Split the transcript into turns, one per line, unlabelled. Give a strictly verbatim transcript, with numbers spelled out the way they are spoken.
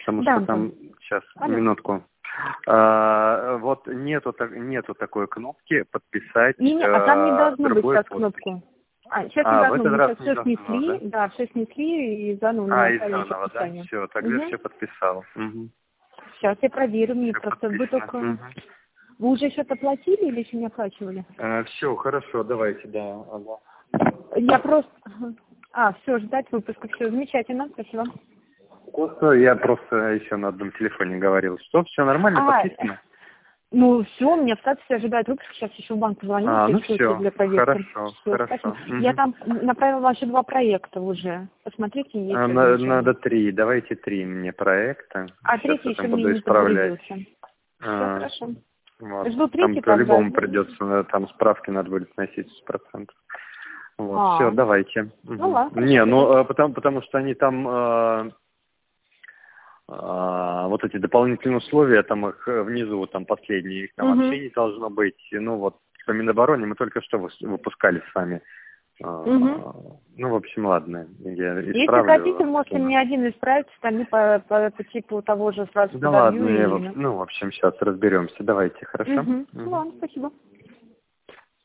Потому
Да,
что там...
Антон.
Сейчас,
Алло.
минутку. А, вот нету, так- нету такой кнопки «Подписать
Не, не, а там не
а,
должно быть
другой
сейчас
подпись».
кнопку. А, сейчас не
А, в
должно,
этот
мы
раз
сейчас
не
все
должно, да?
снесли, да, все снесли и заново
А, и
намотали уже
заново, да?
подписание.
Все, тогда
Угу.
все подписал. Угу.
Сейчас я проверю, мне
Все
просто вы
подписано.
только...
Угу.
Вы уже что-то оплатили или еще не оплачивали?
все, хорошо, давайте, да. Ага.
Я просто... А, все, ждать выпуска, все, замечательно, спасибо.
Просто я просто еще на одном телефоне говорил, что все нормально,
А,
подписано?
ну все, меня в статусе ожидает выпуск, сейчас еще в банк позвоню,
А, ну
интересуется
все,
для проверки.
хорошо,
Все,
хорошо.
спасибо. Я
Угу.
там направила еще два проекта уже. Посмотрите, есть
А, на-
размещение.
надо три, давайте три мне проекта.
А
Сейчас
третий
я
еще
там
мне
буду
не
исправлять.
подгрузился. Все
А,
хорошо.
вот.
Жду
Там
третий тогда.
по-любому придется, э, там справки надо будет носить сто процентов. Вот,
А,
все, давайте.
ну
Угу.
ладно,
Не,
хорошо.
ну, э, потому, потому что они там, э, э, вот эти дополнительные условия, там их э, внизу, там последние, их там
Угу.
вообще не должно быть. И, ну, вот по Минобороне мы только что выс- выпускали с вами. Э,
Угу.
ну, в общем, ладно, я
Если хотите,
исправлю.
можете мне один исправить, они по, по, по типу того же сразу
Да
подобью
ладно, я, в-
и...
ну, в общем, сейчас разберемся. Давайте, хорошо?
Угу.
Угу.
Ладно, спасибо.